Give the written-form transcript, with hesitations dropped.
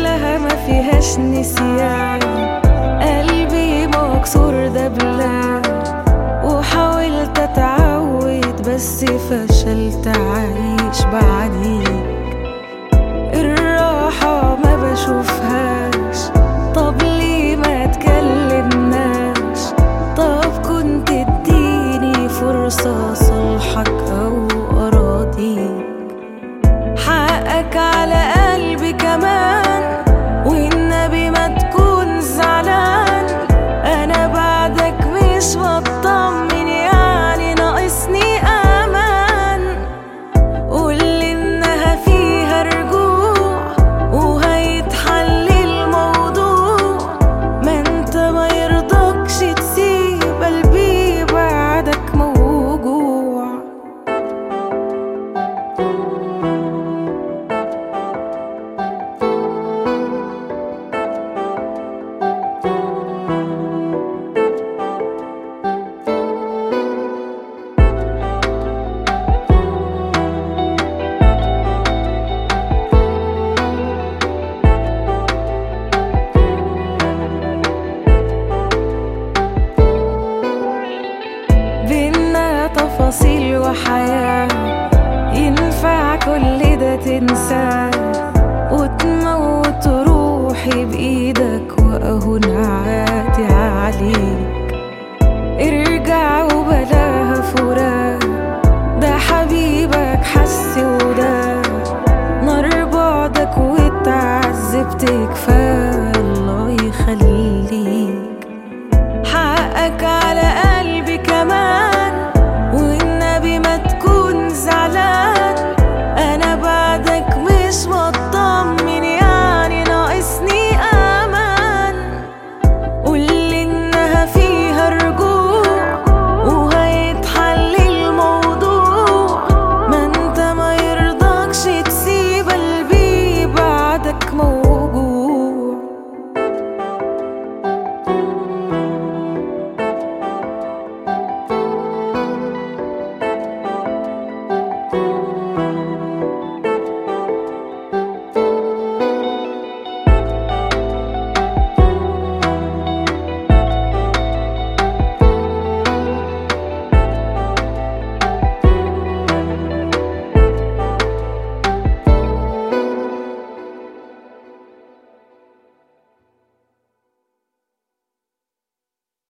كلها ما فيهاش نسيان، قلبي مكسور دبلان، وحاولت اتعود بس فشلت اعيش بعديك. الراحة ما بشوفهاش، طب ليه ما تكلمناش؟ طب كنت اديني فرصة صلحك او اراضيك. حقك على قلبي كمان، والنبي ما تكون زعلان، انا بعدك مش بطمن، يعني ناقصني امان. قولي انها فيها رجوع وهيتحل الموضوع، ما انت ما يرضكش تسيب قلبي بعدك موجوع. بينا تفاصيل وحياة، ينفع كل ده تنساه وتموت روحي بإيدك وأهون عادي عليك. ارجع وبلاها فراق، ده حبيبك حس وده نار بعدك واتعذبت كفاية.